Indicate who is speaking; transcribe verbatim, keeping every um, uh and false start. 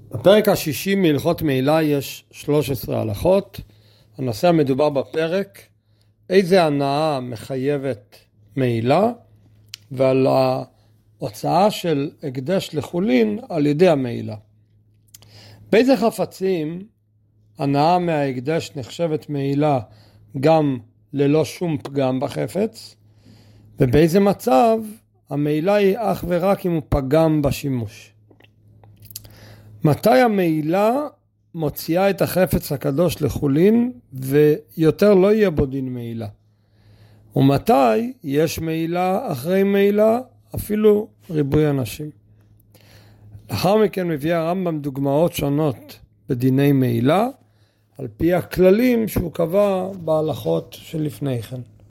Speaker 1: בפרק השישי מהלכות מעילה יש שלוש עשרה הלכות. הנושא המדובר בפרק, איזה הנאה מחייבת מעילה, ועל ההוצאה של הקדש לחולין על ידי המעילה. באיזה חפצים הנאה מההקדש נחשבת מעילה גם ללא שום פגם בחפץ, ובאיזה מצב המעילה היא אך ורק אם הוא פגם בשימוש. מתי המעילה מוציאה את החפץ הקדוש לחולין ויותר לא יהיה בו דין מעילה? ומתי יש מעילה אחרי מעילה אפילו ריבוי אנשים? לאחר מכן מביא הרמב"ם דוגמאות שונות בדיני מעילה על פי הכללים שהוא קבע בהלכות שלפני כן.